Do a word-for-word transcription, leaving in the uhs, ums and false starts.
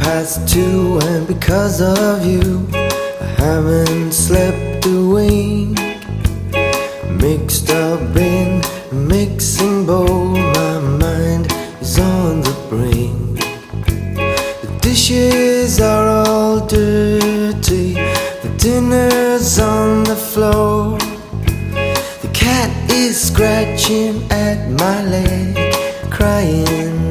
past two, and because of you I haven't slept a wink. Mixed up in a mixing bowl, my mind is on the brink. The dishes are all dirty, the dinner's on the floor. The cat is scratching at my leg, crying